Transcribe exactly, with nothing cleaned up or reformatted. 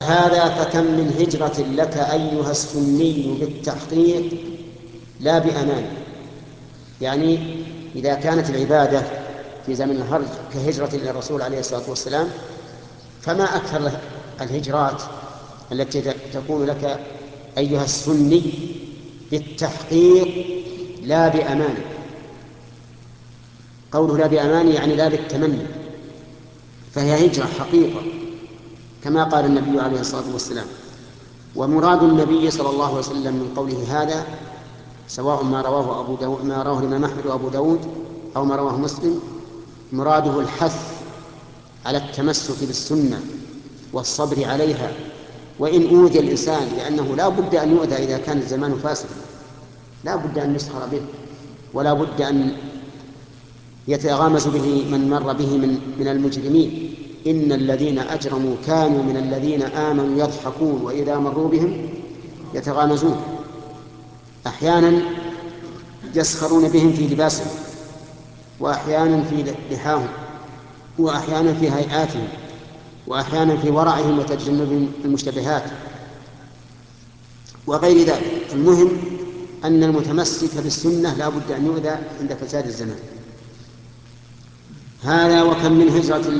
هذا فكم من هجرة لك أيها السني بالتحقيق لا بأمان. يعني إذا كانت العبادة في زمن الهرج كهجرة إلى الرسول عليه الصلاة والسلام، فما أكثر الهجرات التي تكون لك أيها السني بالتحقيق لا بأمان. قوله لا بأمان يعني لا بالتمني، فهي هجرة حقيقة كما قال النبي عليه الصلاة والسلام. ومراد النبي صلى الله عليه وسلم من قوله هذا سواء ما رواه أبو داود ما رواه الإمام أحمد وأبو داود أو ما رواه مسلم، مراده الحث على التمسك بالسنة والصبر عليها، وإن أوذي الإنسان، لأنه لا بد أن يؤذى إذا كان الزمان فاسدا، لا بد أن يسخر به، ولا بد أن يتغامز به من مر به من, من المجرمين. إن الذين أجرموا كانوا من الذين آمنوا يضحكون وإذا مروا بهم يتغامزون. أحيانا يسخرون بهم في لباسهم، وأحيانا في لحاهم، وأحيانا في هيئاتهم، وأحيانا في ورعهم وتجنبهم المشتبهات وغير ذلك. المهم أن المتمسك بالسنة لا بد أن يؤذى عند فساد الزمان. هذا وكم من هجرة